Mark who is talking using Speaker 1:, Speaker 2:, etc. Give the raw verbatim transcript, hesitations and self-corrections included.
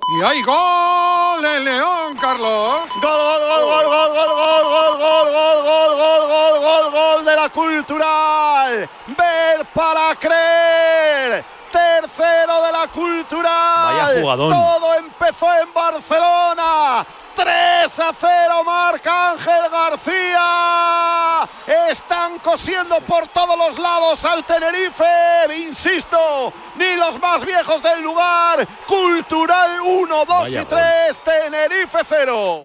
Speaker 1: Y hay gol el León, Carlos.
Speaker 2: Gol, gol, gol, gol, gol, gol, gol, gol, gol, gol, gol, gol, gol, gol, gol de la Cultural. Ver para creer. Tercero de la Cultural.
Speaker 3: Vaya jugadón.
Speaker 2: Todo empezó en Barcelona. tres a cero marca Ángel García. Están cosiendo por todos los lados al Tenerife. Insisto, ni los más viejos del lugar. Cultural uno, dos y tres, Tenerife cero.